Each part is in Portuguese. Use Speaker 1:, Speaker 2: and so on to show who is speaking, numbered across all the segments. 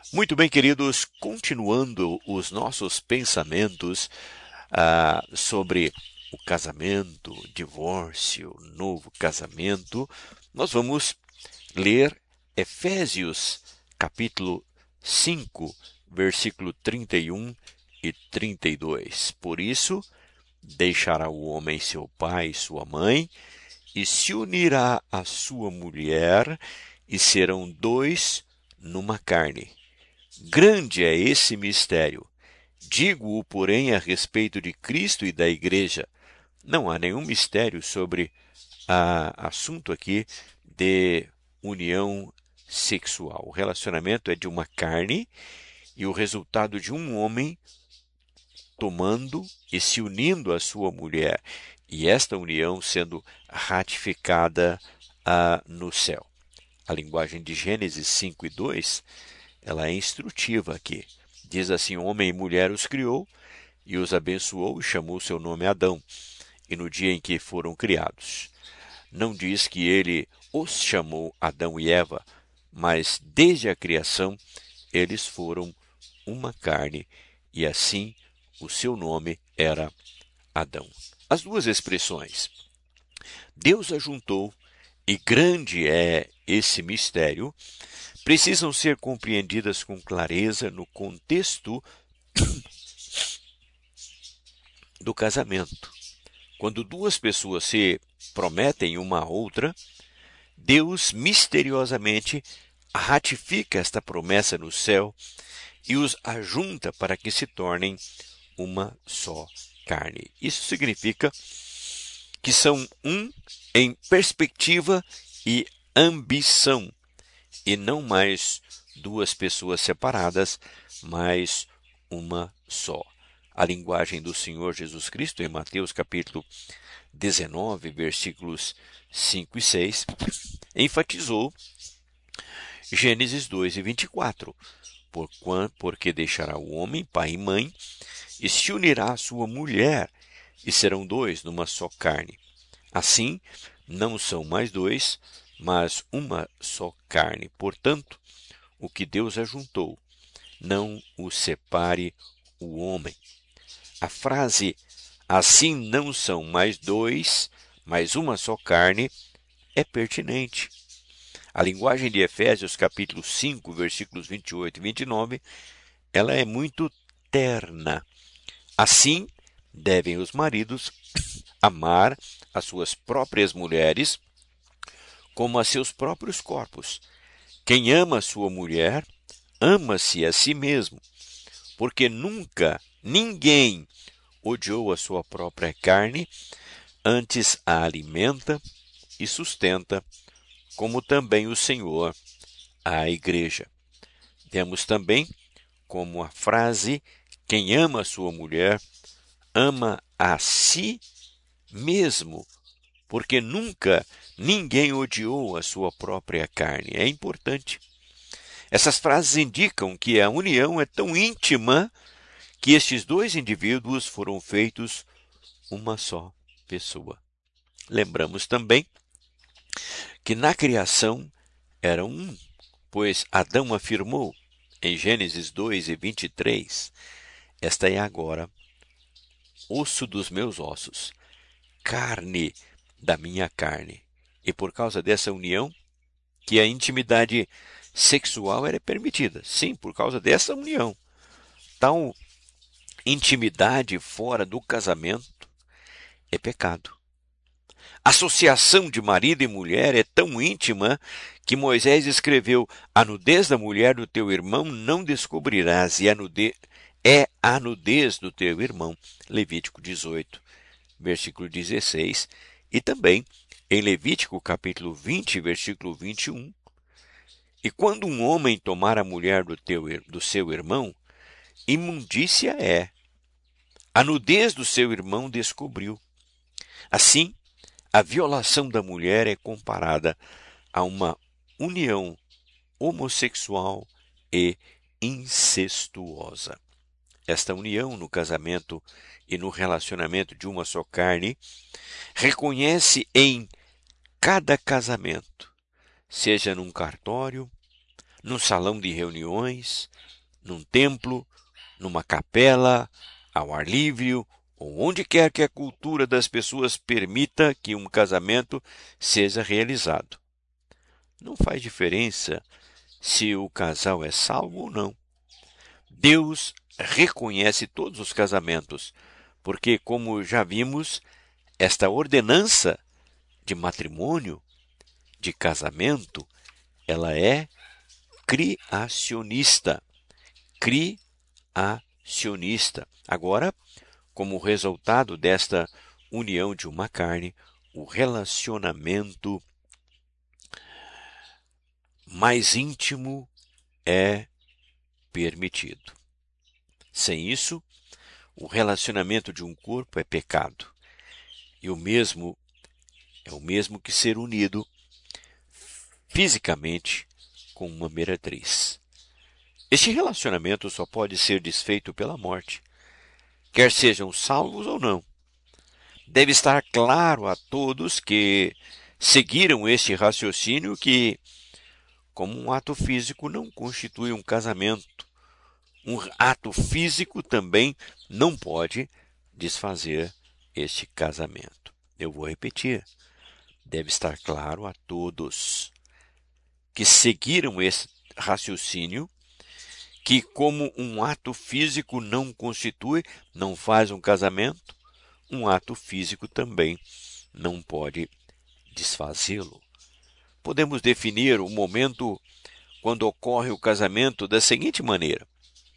Speaker 1: Muito bem, queridos, continuando os nossos pensamentos sobre o casamento, divórcio, novo casamento, nós vamos ler Efésios, capítulo 5, versículo 31 e 32. Por isso, deixará o homem seu pai e sua mãe, e se unirá à sua mulher, e serão dois numa carne. Grande é esse mistério. Digo-o, porém, a respeito de Cristo e da Igreja. Não há nenhum mistério sobre assunto aqui de união sexual. O relacionamento é de uma carne e o resultado de um homem tomando e se unindo à sua mulher, e esta união sendo ratificada no céu. A linguagem de Gênesis 5 e 2, ela é instrutiva aqui. Diz assim: homem e mulher os criou, e os abençoou, e chamou seu nome Adão, e no dia em que foram criados. Não diz que ele os chamou Adão e Eva, mas desde a criação eles foram uma carne, e assim o seu nome era Adão. As duas expressões, Deus ajuntou, e grande é esse mistério, precisam ser compreendidas com clareza no contexto do casamento. Quando duas pessoas se prometem uma à outra, Deus misteriosamente ratifica esta promessa no céu e os ajunta para que se tornem uma só carne. Isso significa que são um em perspectiva e ambição, e não mais duas pessoas separadas, mas uma só. A linguagem do Senhor Jesus Cristo, em Mateus capítulo 19, versículos 5 e 6, enfatizou Gênesis 2 e 24. Porque deixará o homem pai e mãe, e se unirá à sua mulher, e serão dois numa só carne. Assim, não são mais dois, mas uma só carne. Portanto, o que Deus ajuntou, não o separe o homem. A frase assim não são mais dois, mas uma só carne é pertinente. A linguagem de Efésios capítulo 5, versículos 28 e 29, ela é muito terna. Assim, devem os maridos amar as suas próprias mulheres como a seus próprios corpos. Quem ama sua mulher, ama-se a si mesmo, porque nunca ninguém odiou a sua própria carne, antes a alimenta e sustenta, como também o Senhor a igreja. Temos também como a frase: quem ama sua mulher, ama a si mesmo, porque nunca ninguém odiou a sua própria carne. É importante. Essas frases indicam que a união é tão íntima que estes dois indivíduos foram feitos uma só pessoa. Lembramos também que na criação era um, pois Adão afirmou em Gênesis 2 e 23, esta é agora osso dos meus ossos, carne da minha carne. E por causa dessa união, que a intimidade sexual era permitida. Sim, por causa dessa união. Tal intimidade fora do casamento é pecado. A associação de marido e mulher é tão íntima que Moisés escreveu: a nudez da mulher do teu irmão não descobrirás, e é a nudez do teu irmão. Levítico 18, versículo 16. E também em Levítico capítulo 20, versículo 21. E quando um homem tomar a mulher do seu irmão, imundícia é. A nudez do seu irmão descobriu. Assim, a violação da mulher é comparada a uma união homossexual e incestuosa. Esta união no casamento e no relacionamento de uma só carne reconhece em cada casamento, seja num cartório, num salão de reuniões, num templo, numa capela, ao ar livre, ou onde quer que a cultura das pessoas permita que um casamento seja realizado. Não faz diferença se o casal é salvo ou não. Deus reconhece todos os casamentos, porque, como já vimos, esta ordenança de matrimônio, de casamento, ela é criacionista. Criacionista. Agora, como resultado desta união de uma carne, o relacionamento mais íntimo é permitido. Sem isso, o relacionamento de um corpo é pecado. E é o mesmo que ser unido fisicamente com uma meretriz. Este relacionamento só pode ser desfeito pela morte, quer sejam salvos ou não. Deve estar claro a todos que seguiram este raciocínio que, como um ato físico não constitui um casamento, um ato físico também não pode desfazer este casamento. Eu vou repetir. Deve estar claro a todos que seguiram esse raciocínio que, como um ato físico não faz um casamento, um ato físico também não pode desfazê-lo. Podemos definir o momento quando ocorre o casamento da seguinte maneira: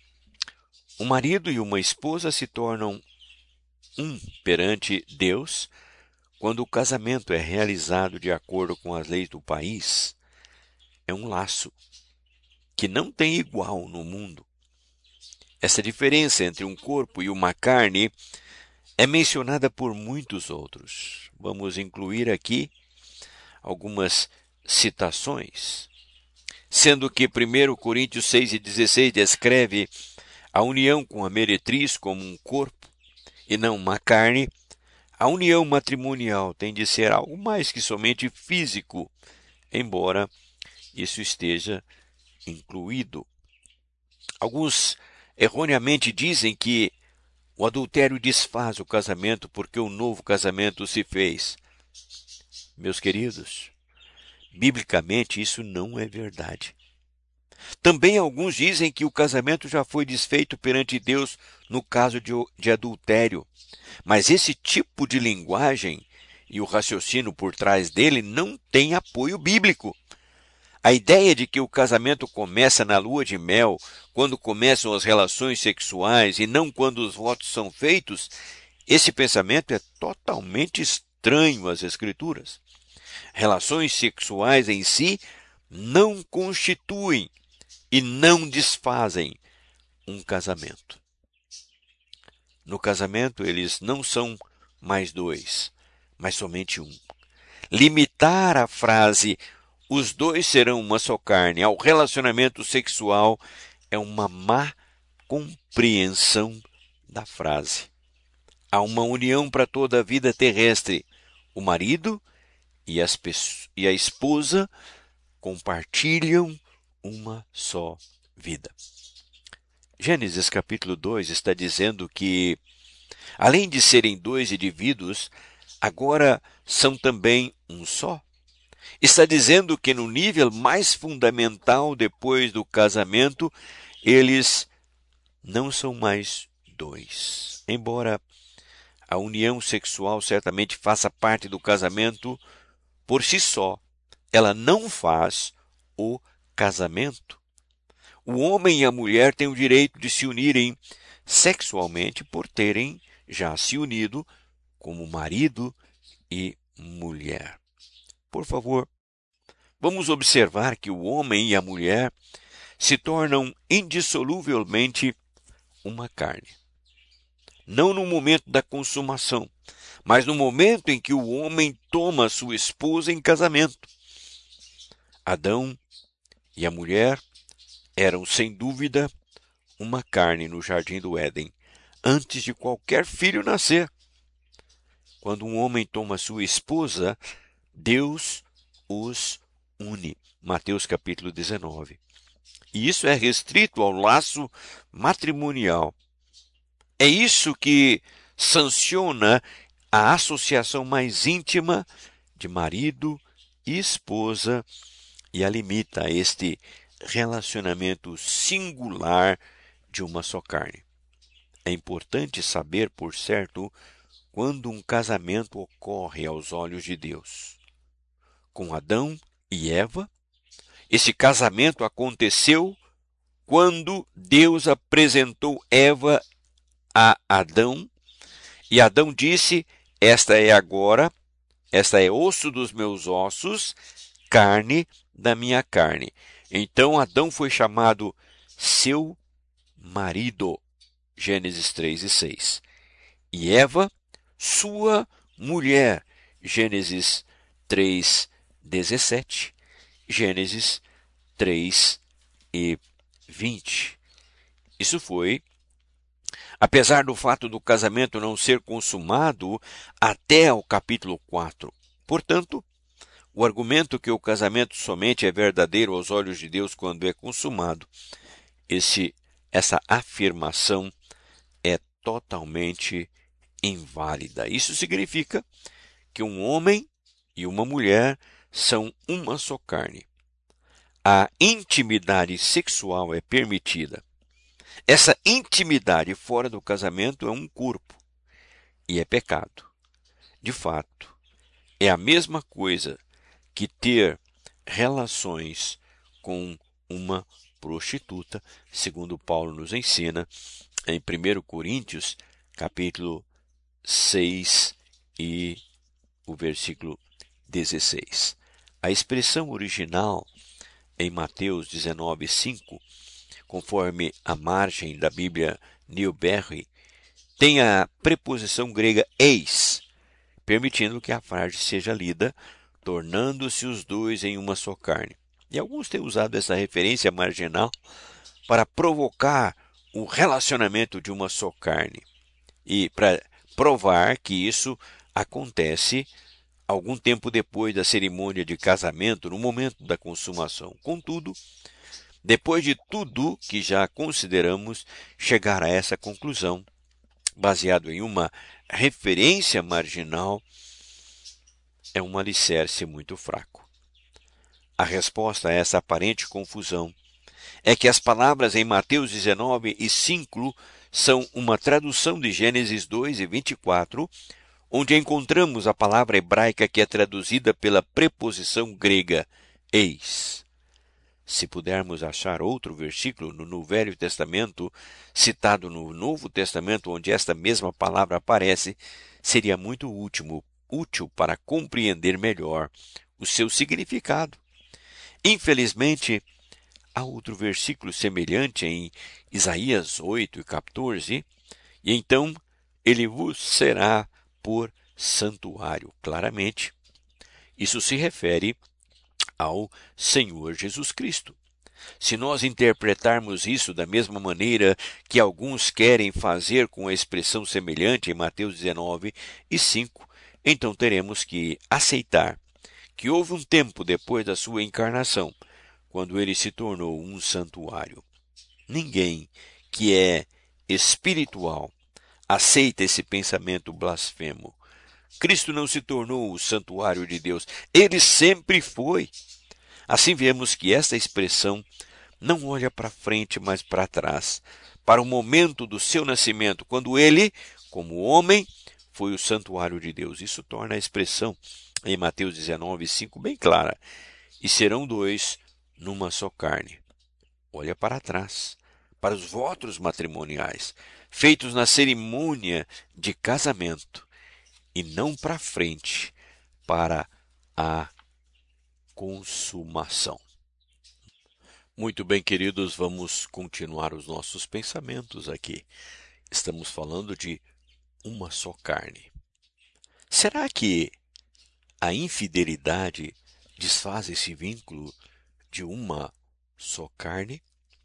Speaker 1: um marido e uma esposa se tornam um perante Deus quando o casamento é realizado de acordo com as leis do país. É um laço que não tem igual no mundo. Essa diferença entre um corpo e uma carne é mencionada por muitos outros. Vamos incluir aqui algumas citações. Sendo que 1 Coríntios 6:16 descreve a união com a meretriz como um corpo e não uma carne, a união matrimonial tem de ser algo mais que somente físico, embora isso esteja incluído. Alguns erroneamente dizem que o adultério desfaz o casamento porque o novo casamento se fez. Meus queridos, biblicamente isso não é verdade. Também alguns dizem que o casamento já foi desfeito perante Deus no caso de adultério. Mas esse tipo de linguagem e o raciocínio por trás dele não tem apoio bíblico. A ideia de que o casamento começa na lua de mel, quando começam as relações sexuais e não quando os votos são feitos, esse pensamento é totalmente estranho às Escrituras. Relações sexuais em si não constituem e não desfazem um casamento. No casamento, eles não são mais dois, mas somente um. Limitar a frase "os dois serão uma só carne" ao relacionamento sexual é uma má compreensão da frase. Há uma união para toda a vida terrestre. O marido e a esposa compartilham uma só vida. Gênesis capítulo 2 está dizendo que, além de serem dois indivíduos, agora são também um só. Está dizendo que no nível mais fundamental depois do casamento, eles não são mais dois. Embora a união sexual certamente faça parte do casamento, por si só, ela não faz o casamento. O homem e a mulher têm o direito de se unirem sexualmente por terem já se unido como marido e mulher. Por favor, vamos observar que o homem e a mulher se tornam indissoluvelmente uma carne. Não no momento da consumação, mas no momento em que o homem toma sua esposa em casamento. Adão e a mulher eram, sem dúvida, uma carne no jardim do Éden, antes de qualquer filho nascer. Quando um homem toma sua esposa, Deus os une. Mateus capítulo 19. E isso é restrito ao laço matrimonial. É isso que sanciona a associação mais íntima de marido e esposa e a limita a este relacionamento singular de uma só carne. É importante saber, por certo, quando um casamento ocorre aos olhos de Deus. Com Adão e Eva, esse casamento aconteceu quando Deus apresentou Eva a Adão, e Adão disse: esta é osso dos meus ossos, carne da minha carne. Então Adão foi chamado seu marido, Gênesis 3:6. E Eva, sua mulher, Gênesis 3:17. Gênesis 3:20. Isso foi, apesar do fato do casamento não ser consumado até o capítulo 4. Portanto, o argumento que o casamento somente é verdadeiro aos olhos de Deus quando é consumado, essa afirmação é totalmente inválida. Isso significa que um homem e uma mulher são uma só carne. A intimidade sexual é permitida. Essa intimidade fora do casamento é um corpo e é pecado. De fato, é a mesma coisa que ter relações com uma prostituta, segundo Paulo nos ensina em 1 Coríntios, capítulo 6 e o versículo 16. A expressão original em Mateus 19:5, conforme a margem da Bíblia Newberry, tem a preposição grega eis, permitindo que a frase seja lida, tornando-se os dois em uma só carne. E alguns têm usado essa referência marginal para provocar o relacionamento de uma só carne e para provar que isso acontece algum tempo depois da cerimônia de casamento, no momento da consumação. Contudo, depois de tudo que já consideramos, chegar a essa conclusão, baseado em uma referência marginal, é um alicerce muito fraco. A resposta a essa aparente confusão é que as palavras em Mateus 19:5 são uma tradução de Gênesis 2:24, onde encontramos a palavra hebraica que é traduzida pela preposição grega eis. Se pudermos achar outro versículo no Velho Testamento, citado no Novo Testamento, onde esta mesma palavra aparece, seria muito útil para compreender melhor o seu significado. Infelizmente, há outro versículo semelhante em Isaías 8:14, e então ele vos será por santuário. Claramente, isso se refere ao Senhor Jesus Cristo. Se nós interpretarmos isso da mesma maneira que alguns querem fazer com a expressão semelhante em Mateus 19:5, então teremos que aceitar que houve um tempo depois da sua encarnação, quando ele se tornou um santuário. Ninguém que é espiritual aceita esse pensamento blasfemo. Cristo não se tornou o santuário de Deus, ele sempre foi. Assim vemos que esta expressão não olha para frente, mas para trás, para o momento do seu nascimento, quando ele, como homem, foi o santuário de Deus. Isso torna a expressão em Mateus 19:5 bem clara. E serão dois numa só carne. Olha para trás, para os votos matrimoniais, feitos na cerimônia de casamento, e não para frente, para a consumação. Muito bem, queridos, vamos continuar os nossos pensamentos aqui. Estamos falando de uma só carne. Será que a infidelidade desfaz esse vínculo de uma só carne?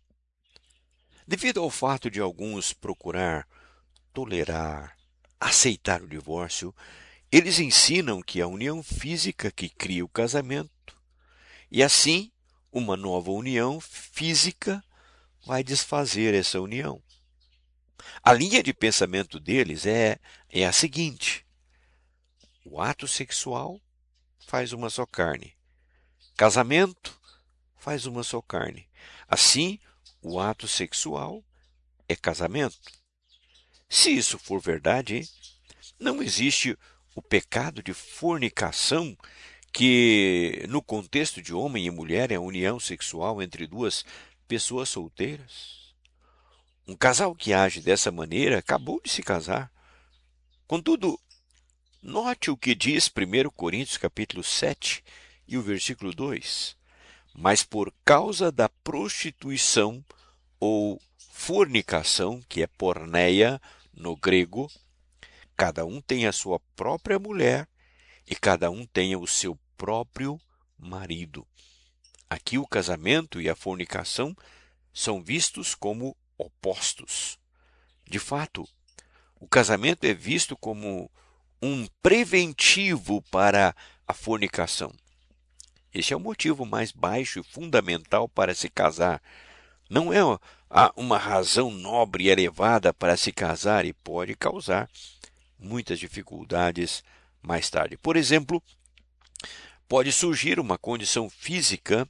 Speaker 1: Devido ao fato de alguns procurar tolerar, aceitar o divórcio, eles ensinam que a união física que cria o casamento, e assim uma nova união física vai desfazer essa união. A linha de pensamento deles é a seguinte: o ato sexual faz uma só carne. Casamento faz uma só carne. Assim, o ato sexual é casamento. Se isso for verdade, não existe o pecado de fornicação, que no contexto de homem e mulher é a união sexual entre duas pessoas solteiras. Um casal que age dessa maneira acabou de se casar. Contudo, note o que diz 1 Coríntios capítulo 7 e o versículo 2. Mas por causa da prostituição ou fornicação, que é porneia no grego, cada um tem a sua própria mulher e cada um tem o seu próprio marido. Aqui o casamento e a fornicação são vistos como opostos. De fato, o casamento é visto como um preventivo para a fornicação. Este é o motivo mais baixo e fundamental para se casar. Não é uma razão nobre e elevada para se casar e pode causar muitas dificuldades mais tarde. Por exemplo, pode surgir uma condição física,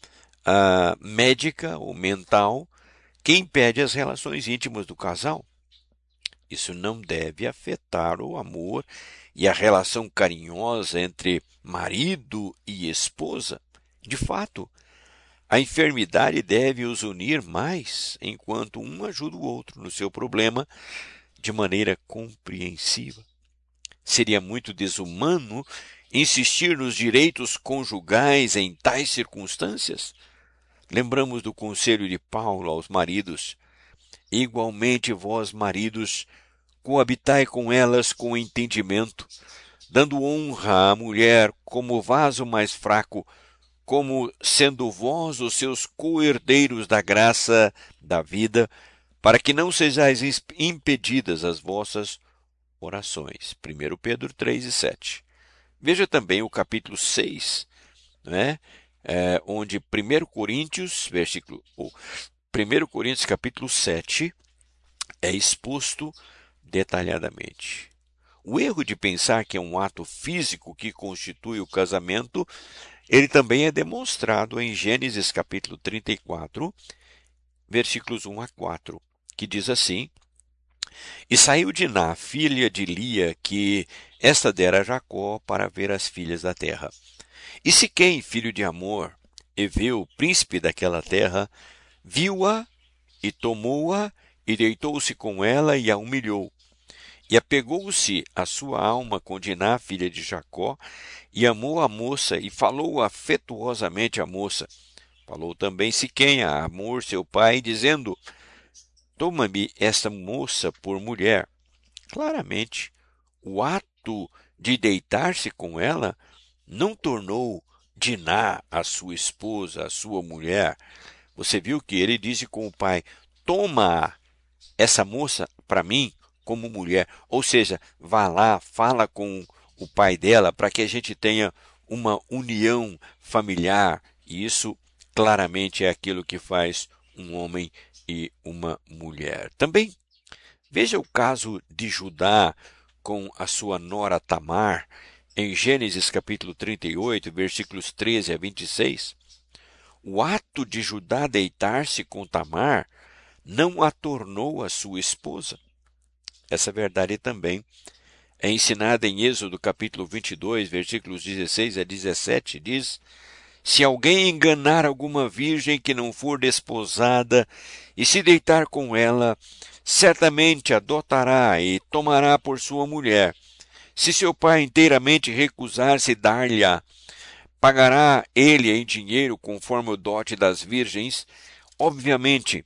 Speaker 1: médica ou mental que impede as relações íntimas do casal. Isso não deve afetar o amor e a relação carinhosa entre marido e esposa. De fato, a enfermidade deve os unir mais, enquanto um ajuda o outro no seu problema de maneira compreensiva. Seria muito desumano insistir nos direitos conjugais em tais circunstâncias. Lembramos do conselho de Paulo aos maridos: igualmente vós, maridos, coabitai com elas com entendimento, dando honra à mulher como vaso mais fraco, como sendo vós os seus co-herdeiros da graça da vida, para que não sejais impedidas as vossas orações. 1 Pedro 3 e 7. Veja também o capítulo 6, onde 1 Coríntios, capítulo 7, é exposto detalhadamente. O erro de pensar que é um ato físico que constitui o casamento, ele também é demonstrado em Gênesis capítulo 34, versículos 1 a 4, que diz assim: E saiu Diná, filha de Lia, que esta dera a Jacó para ver as filhas da terra. E Siquém, filho de Amor, Eveu, príncipe daquela terra, viu-a e tomou-a e deitou-se com ela e a humilhou. E apegou-se a sua alma com Diná, filha de Jacó, e amou a moça e falou afetuosamente à moça. Falou também Siquém a Amor, seu pai, dizendo: Toma-me esta moça por mulher. Claramente, o ato de deitar-se com ela não tornou Diná a sua esposa, a sua mulher. Você viu que ele disse com o pai: Toma essa moça para mim como mulher. Ou seja, vá lá, fala com o pai dela para que a gente tenha uma união familiar. E isso claramente é aquilo que faz um homem e uma mulher. Também veja o caso de Judá com a sua nora Tamar, em Gênesis capítulo 38, versículos 13 a 26. O ato de Judá deitar-se com Tamar não a tornou a sua esposa. Essa verdade também é ensinada em Êxodo capítulo 22, versículos 16 a 17, diz: Se alguém enganar alguma virgem que não for desposada e se deitar com ela, certamente adotará e tomará por sua mulher. Se seu pai inteiramente recusar-se dar-lhe-a, pagará ele em dinheiro conforme o dote das virgens. Obviamente,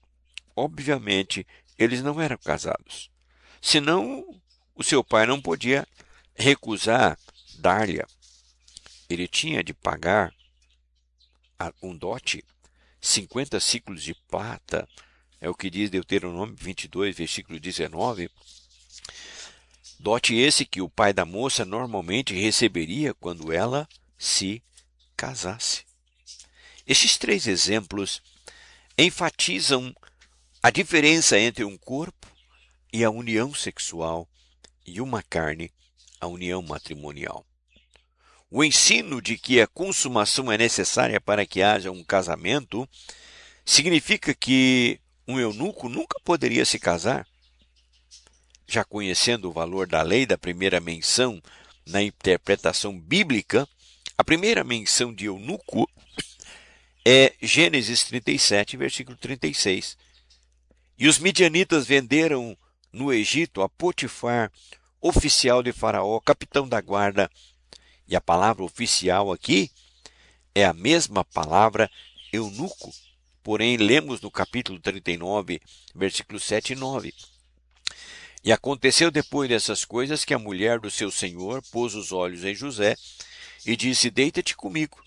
Speaker 1: eles não eram casados. Senão, o seu pai não podia recusar dar-lhe. Ele tinha de pagar um dote, 50 ciclos de prata, é o que diz Deuteronômio 22, versículo 19. Dote esse que o pai da moça normalmente receberia quando ela se casasse. Estes três exemplos enfatizam a diferença entre um corpo e a união sexual e uma carne, a união matrimonial. O ensino de que a consumação é necessária para que haja um casamento significa que um eunuco nunca poderia se casar. Já conhecendo o valor da lei da primeira menção na interpretação bíblica, a primeira menção de eunuco é Gênesis 37, versículo 36. E os midianitas venderam no Egito a Potifar, oficial de Faraó, capitão da guarda. E a palavra oficial aqui é a mesma palavra eunuco. Porém, lemos no capítulo 39, versículos 7 e 9. E aconteceu depois dessas coisas que a mulher do seu senhor pôs os olhos em José e disse: deita-te comigo.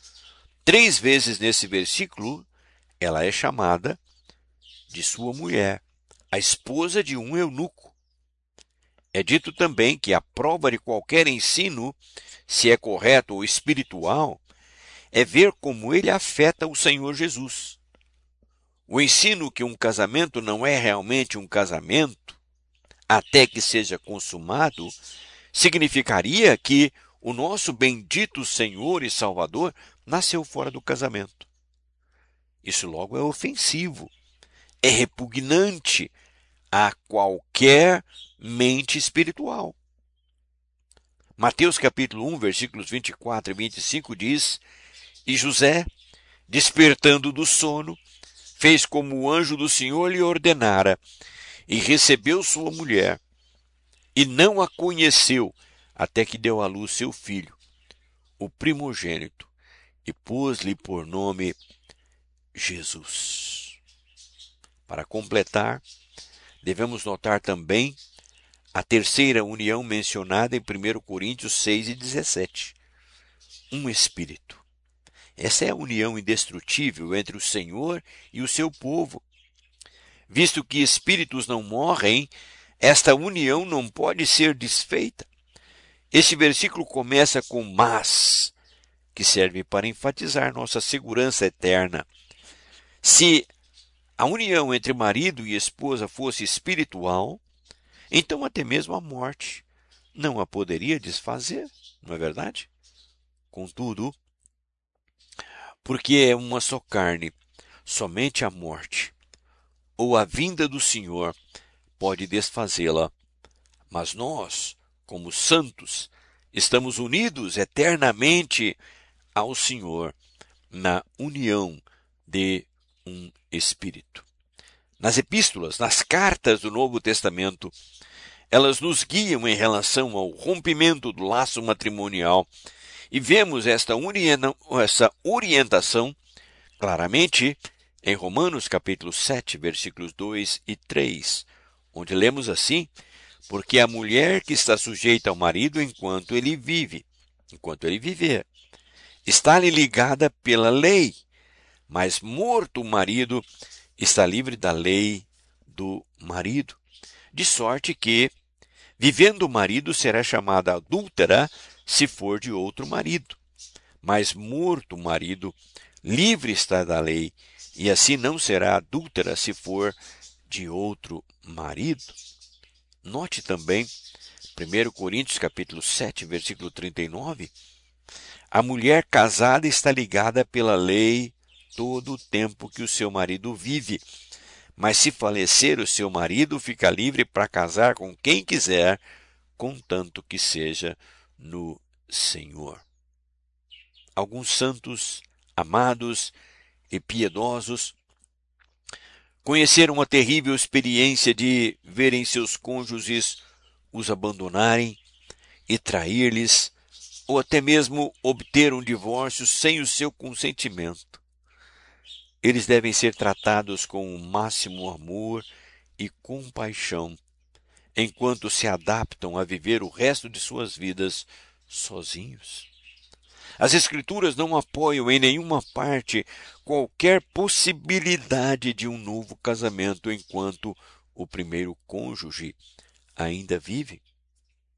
Speaker 1: 3 vezes nesse versículo, ela é chamada de sua mulher, a esposa de um eunuco. É dito também que a prova de qualquer ensino, se é correto ou espiritual, é ver como ele afeta o Senhor Jesus. O ensino que um casamento não é realmente um casamento, até que seja consumado, significaria que o nosso bendito Senhor e Salvador nasceu fora do casamento. Isso logo é ofensivo, é repugnante a qualquer mente espiritual. Mateus capítulo 1, versículos 24 e 25 diz: E José, despertando do sono, fez como o anjo do Senhor lhe ordenara, e recebeu sua mulher, e não a conheceu, até que deu à luz seu filho, o primogênito, e pôs-lhe por nome Jesus. Para completar, devemos notar também a terceira união mencionada em 1 Coríntios 6 e 17. Um espírito. Essa é a união indestrutível entre o Senhor e o seu povo. Visto que espíritos não morrem, esta união não pode ser desfeita. Este versículo começa com mas, que serve para enfatizar nossa segurança eterna. Se a união entre marido e esposa fosse espiritual, então até mesmo a morte não a poderia desfazer, não é verdade? Contudo, porque é uma só carne, somente a morte ou a vinda do Senhor pode desfazê-la. Mas nós, como santos, estamos unidos eternamente ao Senhor na união de um Espírito. Nas epístolas, nas cartas do Novo Testamento, elas nos guiam em relação ao rompimento do laço matrimonial e vemos essa orientação claramente em Romanos capítulo 7, versículos 2 e 3, onde lemos assim: porque a mulher que está sujeita ao marido enquanto ele viver, está-lhe ligada pela lei, mas morto o marido, está livre da lei do marido. De sorte que, vivendo o marido, será chamada adúltera se for de outro marido. Mas morto o marido, livre está da lei, e assim não será adúltera se for de outro marido. Note também, 1 Coríntios capítulo 7, versículo 39, a mulher casada está ligada pela lei todo o tempo que o seu marido vive. Mas se falecer o seu marido, fica livre para casar com quem quiser, contanto que seja no Senhor. Alguns santos, amados e piedosos, conheceram a terrível experiência de verem seus cônjuges os abandonarem e trair-lhes, ou até mesmo obter um divórcio sem o seu consentimento. Eles devem ser tratados com o máximo amor e compaixão, enquanto se adaptam a viver o resto de suas vidas sozinhos. As Escrituras não apoiam em nenhuma parte qualquer possibilidade de um novo casamento enquanto o primeiro cônjuge ainda vive.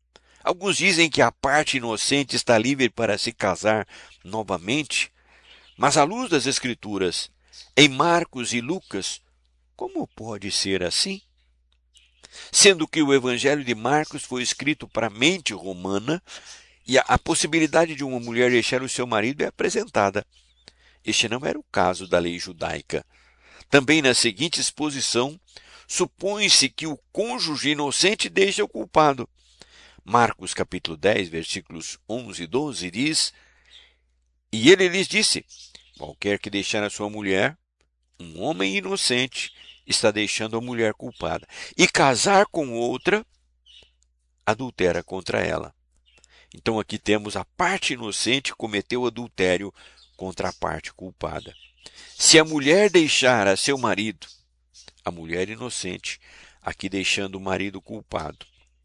Speaker 1: Alguns dizem que a parte inocente está livre para se casar novamente, Mas à luz das Escrituras, em Marcos e Lucas, como pode ser assim? Sendo que o Evangelho de Marcos foi escrito para a mente romana e a possibilidade de uma mulher deixar o seu marido é apresentada. Este não era o caso da lei judaica. Também na seguinte exposição, supõe-se que o cônjuge inocente deixa o culpado. Marcos capítulo 10, versículos 11 e 12 diz: E ele lhes disse: Qualquer que deixar a sua mulher, um homem inocente, está deixando a mulher culpada. E casar com outra, adultera contra ela. Então aqui temos a parte inocente que cometeu adultério contra a parte culpada. Se a mulher deixar a seu marido, a mulher inocente, aqui deixando o marido culpado.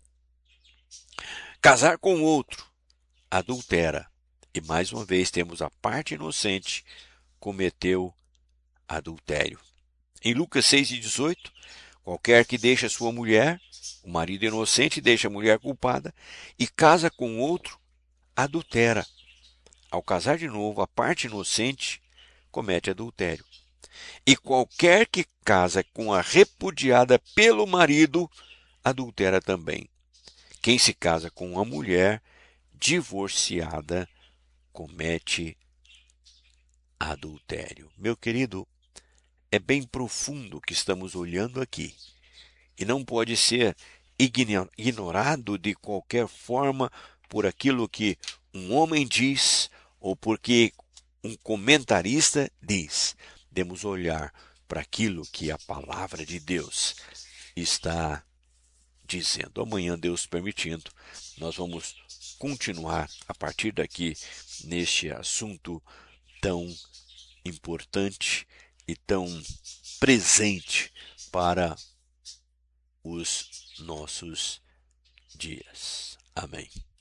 Speaker 1: Casar com outro, adultera. E mais uma vez temos a parte inocente, cometeu adultério. Em Lucas 6,18, qualquer que deixa sua mulher, o marido inocente deixa a mulher culpada, e casa com outro, adultera. Ao casar de novo, a parte inocente comete adultério. E qualquer que casa com a repudiada pelo marido, adultera também. Quem se casa com uma mulher divorciada comete adultério. Meu querido, é bem profundo o que estamos olhando aqui. E não pode ser ignorado de qualquer forma por aquilo que um homem diz ou porque um comentarista diz. Devemos olhar para aquilo que a palavra de Deus está dizendo. Amanhã, Deus permitindo, nós vamos continuar a partir daqui neste assunto tão importante e tão presente para os nossos dias. Amém.